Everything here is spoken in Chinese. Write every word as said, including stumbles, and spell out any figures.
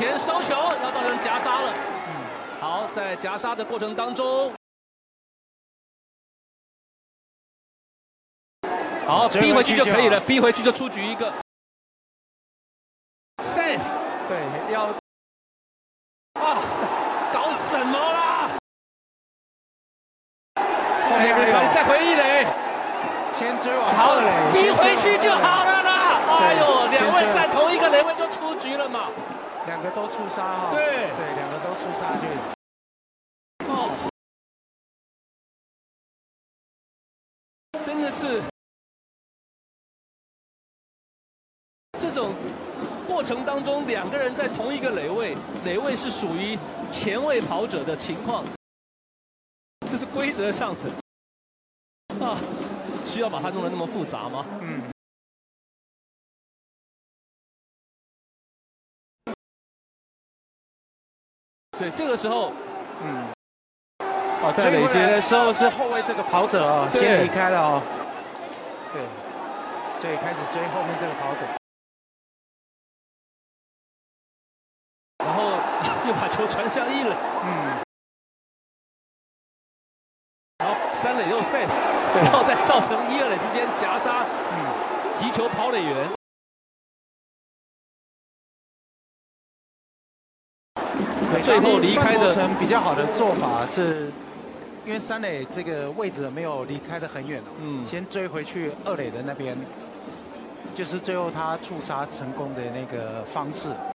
前收球，要造成夹杀了。嗯，好，在夹杀的过程当中，好，逼回去就可以了，逼回去就出局一个 ，safe。 对，要啊，搞什么啦？ 后面还有再回一垒， 先追往二垒， 逼回去就好了啦。哎呦，两位在同一个垒位就出局了嘛。 两个都出杀哈， 对对，两个都出杀去。 哦，真的是这种过程当中，两个人在同一个垒位，垒位是属于前卫跑者的情况，这是规则上的啊，需要把它弄得那么复杂吗？嗯。 对，这个时候， 嗯，哦，在垒接的时候是后卫这个跑者哦，先离开了哦，对，所以开始追后面这个跑者， 然后又把球传向一垒， 嗯， 然后三垒又 safe， 然后再造成一二垒之间夹杀，嗯，击球跑垒员。 最后离开的成比较好的做法是，因为三垒这个位置没有离开的很远，嗯，先追回去二垒的那边，就是最后他触杀成功的那个方式。